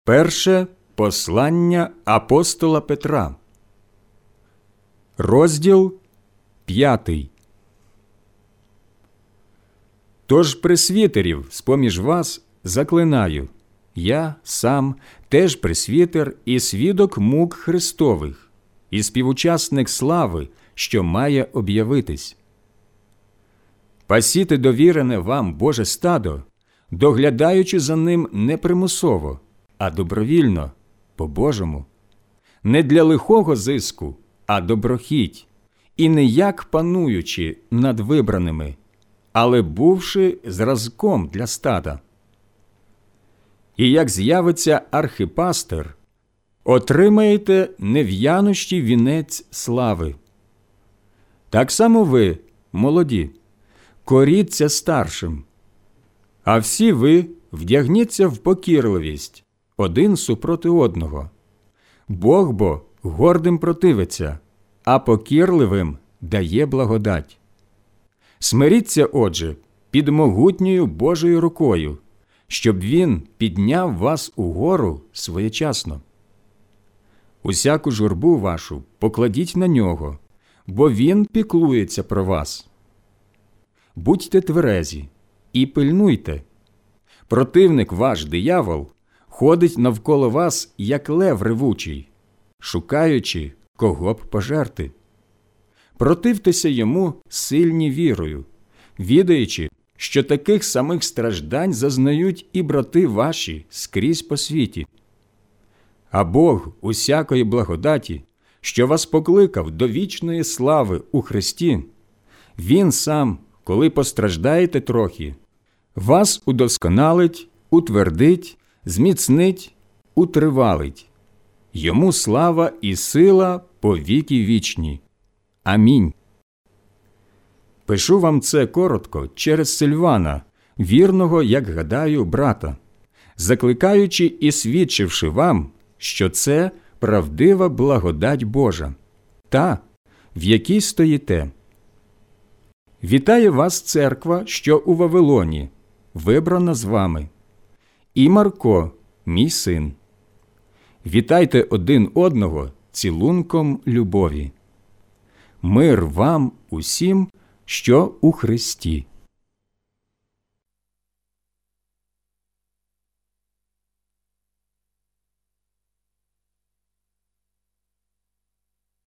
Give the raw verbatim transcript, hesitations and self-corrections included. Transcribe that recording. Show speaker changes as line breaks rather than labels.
Перше послання апостола Петра, розділ п'ятий. Тож пресвітерів з-поміж вас заклинаю, я сам теж пресвітер і свідок мук Христових, і співучасник слави, що має об'явитись. Пасіте довірене вам Боже стадо, доглядаючи за ним не примусово, а добровільно, по-божому, не для лихого зиску, а доброхіть, і не як пануючи над вибраними, але бувши зразком для стада. І як з'явиться архипастир, отримаєте нев'янощий вінець слави. Так само ви, молоді, коріться старшим, а всі ви вдягніться в покірливість один супроти одного. Бог бо гордим противиться, а покірливим дає благодать. Смиріться, отже, під могутньою Божою рукою, щоб Він підняв вас угору своєчасно. Усяку журбу вашу покладіть на Нього, бо Він піклується про вас. Будьте тверезі і пильнуйте. Противник ваш, диявол, ходить навколо вас, як лев ревучий, шукаючи, кого б пожерти. Противтеся йому сильні вірою, відаючи, що таких самих страждань зазнають і брати ваші скрізь по світі. А Бог усякої благодаті, що вас покликав до вічної слави у Христі, Він сам, коли постраждаєте трохи, вас удосконалить, утвердить, зміцнить, утривалить. Йому слава і сила по віки вічні. Амінь. Пишу вам це коротко через Сильвана, вірного, як гадаю, брата, закликаючи і свідчивши вам, що це правдива благодать Божа, та, в якій стоїте. Вітає вас церква, що у Вавилоні, вибрана з вами, і Марко, мій син. Вітайте один одного цілунком любові. Мир вам усім, що у Христі.